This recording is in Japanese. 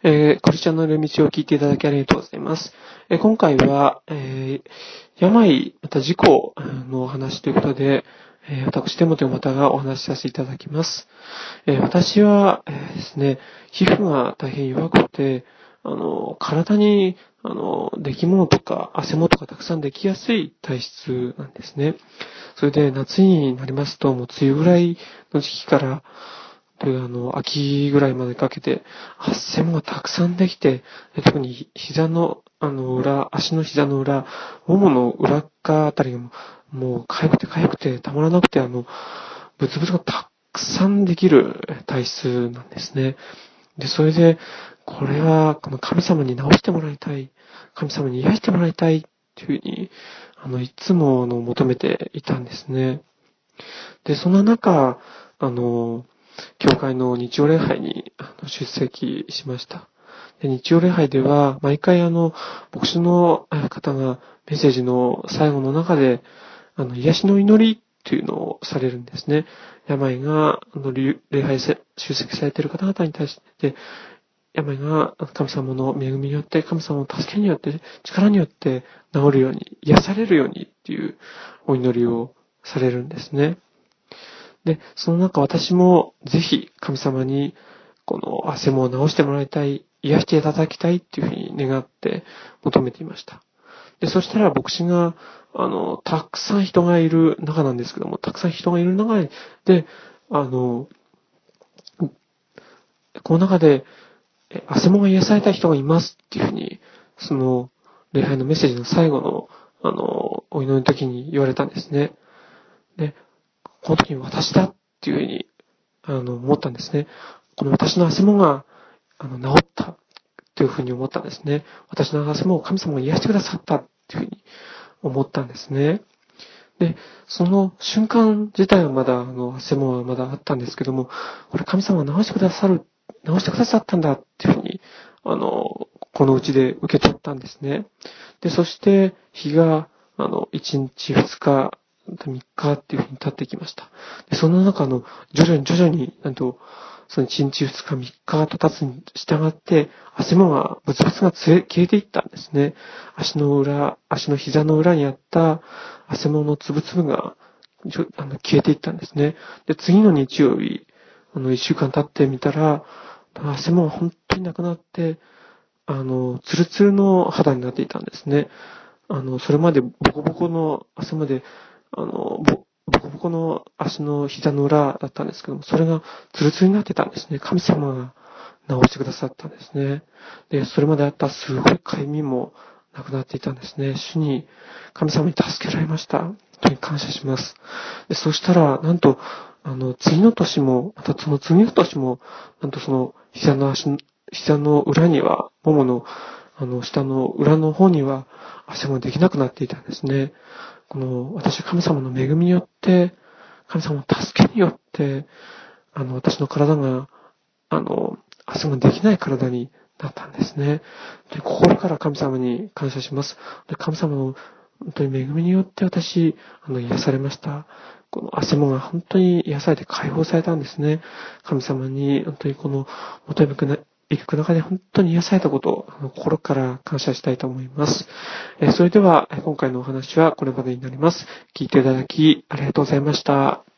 クリスチャンの道を聞いていただきありがとうございます。今回は、病、また事故のお話ということで、私、テモテまたがお話しさせていただきます。私は、ですね、皮膚が大変弱くて、体に、出来物とか汗もとかたくさんできやすい体質なんですね。それで夏になりますと、もう梅雨ぐらいの時期から、秋ぐらいまでかけて、汗もがたくさんできて、特に膝の、裏、足の膝の裏、ももの裏側あたりがもう痒くてたまらなくて、ブツブツがたくさんできる体質なんですね。で、それで、これは、この神様に治してもらいたい、神様に癒してもらいたいっていうふうに、いつも求めていたんですね。で、そんな中、教会の日曜礼拝に出席しました。で、日曜礼拝では、毎回牧師の方がメッセージの最後の中で、癒しの祈りというのをされるんですね。病が、礼拝出席されている方々に対して、病が神様の恵みによって、神様の助けによって、力によって治るように、癒されるようにっていうお祈りをされるんですね。で、その中私もぜひ神様にこの汗も治してもらいたい、癒していただきたいっていうふうに願って求めていました。で、そしたら牧師が、たくさん人がいる中なんですけども、たくさん人がいる中で、この中で、汗もが癒された人がいますっていうふうに、その、礼拝のメッセージの最後の、お祈りの時に言われたんですね。で、この時に私だっていうふうに、思ったんですね。この私の汗もが、治ったというふうに思ったんですね。私の汗も神様が癒してくださったっていうふうに思ったんですね。で、その瞬間自体はまだ、汗もはまだあったんですけども、これ神様が治してくださったんだっていうふうに、このうちで受け取ったんですね。で、そして、日が、1日、2日、3日っていうふうに経ってきました。で、その中徐々に、その1日、2日、3日と経つに従って、汗もが、ブツブツが消えていったんですね。足の膝の裏にあった汗ものつぶつぶが、消えていったんですね。で、次の日曜日、1週間経ってみたら、汗も本当になくなって、ツルツルの肌になっていたんですね。それまでボコボコの汗まで、ボコボコの足の膝の裏だったんですけども、それがツルツルになってたんですね。神様が治してくださったんですね。で、それまであったすごい痒みもなくなっていたんですね。神様に助けられました。本当に感謝します。で、そしたら、なんと、次の年も、またその次の年も、なんとその膝の裏には、ももの、下の裏の方には、汗もできなくなっていたんですね。私は神様の恵みによって、神様の助けによって、私の体が、汗もできない体になったんですね。で、心から神様に感謝します。で、神様の本当に恵みによって私、癒されました。この汗もが本当に癒されて解放されたんですね。神様に本当に求め行く中で本当に癒されたことを心から感謝したいと思います。それでは今回のお話はこれまでになります。聞いていただきありがとうございました。